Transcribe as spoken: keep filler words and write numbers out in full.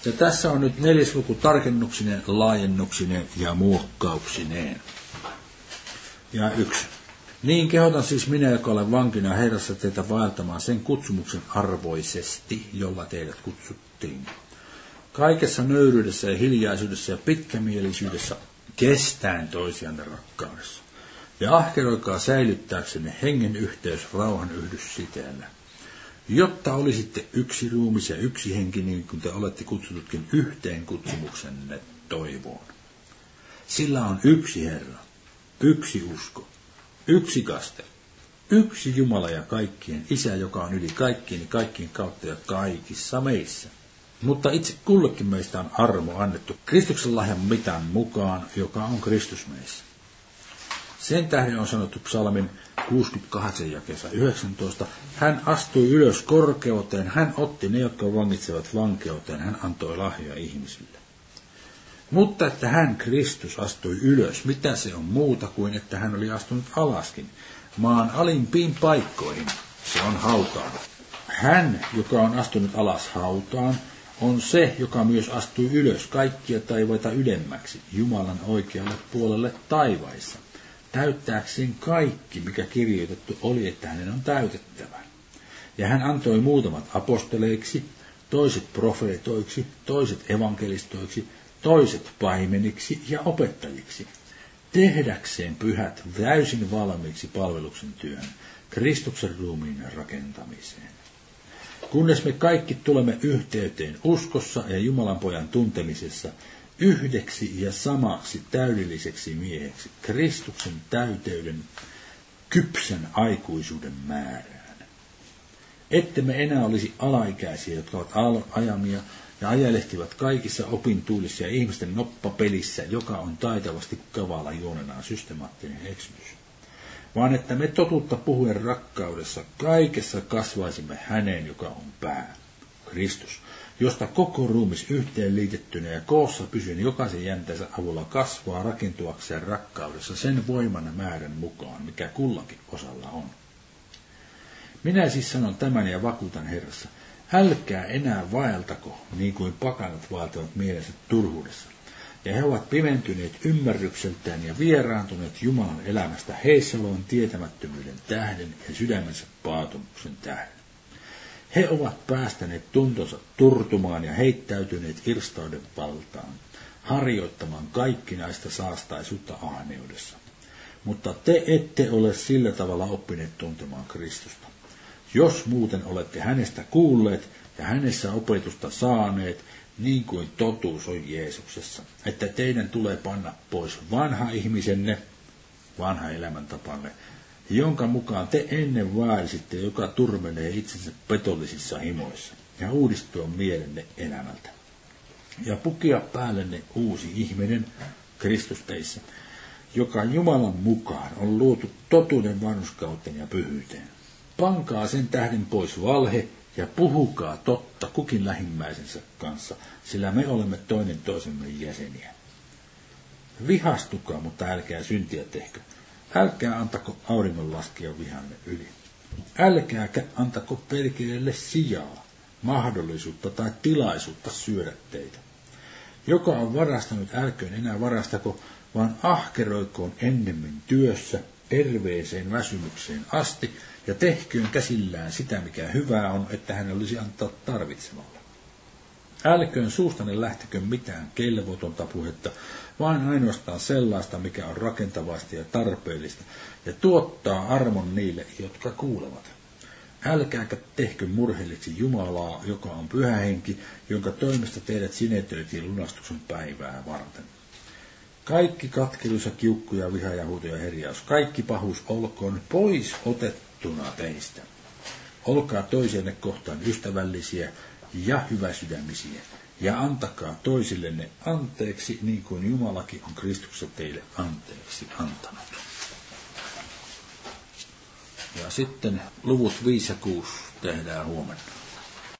Ja tässä on nyt neljäs luku tarkennuksineen, laajennuksineen ja muokkauksineen. Ja yksi. Niin kehotan siis minä, joka olen vankina Herrassa, teitä vaeltamaan sen kutsumuksen arvoisesti, jolla teidät kutsuttiin. Kaikessa nöyryydessä ja hiljaisuudessa ja pitkämielisyydessä kestäen toisianne rakkaudessa. Ja ahkeroikaa säilyttääksenne hengen yhteys rauhan yhdyssiteellä. Jotta olisitte yksi ruumis ja yksi henki, niin kuin te olette kutsututkin yhteen kutsumuksenne toivoon. Sillä on yksi Herra, yksi usko, yksi kaste, yksi Jumala ja kaikkien Isä, joka on yli kaikkien ja kaikkien kautta ja kaikissa meissä. Mutta itse kullekin meistä on armo annettu Kristuksen lahjan mitan mukaan, joka on Kristus meissä. Sen tähden on sanottu psalmin kuusikymmentäkahdeksan jakeessa yhdeksäntoista. Hän astui ylös korkeuteen, hän otti ne, jotka vangitsevat vankeuteen, hän antoi lahjoja ihmisille. Mutta että hän, Kristus, astui ylös, mitä se on muuta kuin, että hän oli astunut alaskin, maan alimpiin paikkoihin, se on hautaan. Hän, joka on astunut alas hautaan, on se, joka myös astui ylös kaikkia taivaita ylemmäksi, Jumalan oikealle puolelle taivaissa, täyttääkseen kaikki, mikä kirjoitettu oli, että hänen on täytettävä. Ja hän antoi muutamat apostoleiksi, toiset profeetoiksi, toiset evankelistoiksi, toiset paimeniksi ja opettajiksi, tehdäkseen pyhät täysin valmiiksi palveluksen työn, Kristuksen ruumiin rakentamiseen. Kunnes me kaikki tulemme yhteyteen uskossa ja Jumalan pojan tuntemisessa, yhdeksi ja samaksi täydelliseksi mieheksi, Kristuksen täyteyden kypsän aikuisuuden määrään. Ette me enää olisi alaikäisiä, jotka ovat ajamia ja ajelehtivat kaikissa opintuulissa ja ihmisten noppapelissä, joka on taitavasti kavala juonenaan systemaattinen eksymys. Vaan että me totuutta puhuen rakkaudessa kaikessa kasvaisimme häneen, joka on pää, Kristus, josta koko ruumis yhteen liitettynä ja koossa pysyen jokaisen jänteensä avulla kasvaa rakentuakseen rakkaudessa sen voiman määrän mukaan, mikä kullakin osalla on. Minä siis sanon tämän ja vakuutan Herrassa, älkää enää vaeltako, niin kuin pakanat vaeltavat mielensä turhuudessa. Ja he ovat pimentyneet ymmärrykseltään ja vieraantuneet Jumalan elämästä heissä olevan tietämättömyyden tähden ja sydämensä paatumuksen tähden. He ovat päästäneet tuntonsa turtumaan ja heittäytyneet irstauden valtaan, harjoittamaan kaikkinaista saastaisuutta ahneudessa. Mutta te ette ole sillä tavalla oppineet tuntemaan Kristusta. Jos muuten olette hänestä kuulleet ja hänessä opetusta saaneet, niin kuin totuus on Jeesuksessa, että teidän tulee panna pois vanha ihmisenne, vanha elämäntapanne, jonka mukaan te ennen vaelsitte, joka turmelee itsensä petollisissa himoissa, ja uudistua mielenne elämältä. Ja pukia päällenne uusi ihminen, Kristus teissä, joka Jumalan mukaan on luotu totuuden vanhurskauteen ja pyhyyteen. Pankaa sen tähden pois valhe, ja puhukaa totta kukin lähimmäisensä kanssa, sillä me olemme toinen toisemme jäseniä. Vihastukaa, mutta älkää syntiä tehkö. Älkää antako auringon laskea vihanne yli. Älkääkä antako perkeleelle sijaa, mahdollisuutta tai tilaisuutta syödä teitä. Joka on varastanut, älköön enää varastako, vaan ahkeroikoon ennemmin työssä, terveeseen väsymykseen asti, ja tehköön käsillään sitä, mikä hyvää on, että hän olisi antaa tarvitsemalle. Älköön suustanne lähtekö mitään kelvotonta puhetta, vaan ainoastaan sellaista, mikä on rakentavasti ja tarpeellista, ja tuottaa armon niille, jotka kuulevat. Älkääkä tehkö murheelliksi Jumalaa, joka on pyhä henki, jonka toimesta teidät sinetöitiin lunastuksen päivää varten. Kaikki katkeruus ja kiukku ja viha ja huuto ja herjaus, kaikki pahuus olkoon pois otettuna teistä. Olkaa toisenne kohtaan ystävällisiä ja hyväsydämisiä, ja antakaa toisillenne anteeksi, niin kuin Jumalakin on Kristuksessa teille anteeksi antanut. Ja sitten luvut viisi ja kuusi tehdään huomenna.